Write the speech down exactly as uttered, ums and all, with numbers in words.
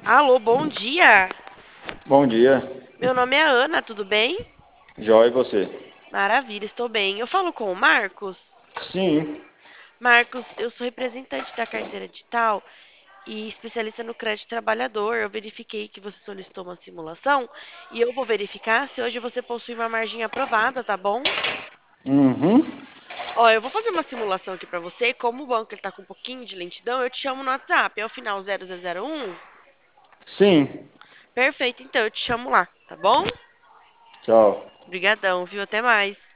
Alô, bom dia. Bom dia, Meu nome é Ana, tudo bem? Jó e você? Maravilha, estou bem. Eu falo com o Marcos. Sim. Marcos, eu sou representante da carteira digital e especialista no crédito trabalhador. Eu verifiquei que você solicitou uma simulação e eu vou verificar se hoje você possui uma margem aprovada, tá bom? Uhum. Ó, eu vou fazer uma simulação aqui pra você. Como o banco ele tá com um pouquinho de lentidão, eu te chamo no WhatsApp. É o final zero zero zero um. Sim. Perfeito, então eu te chamo lá, tá bom? Tchau. Obrigadão, viu? Até mais.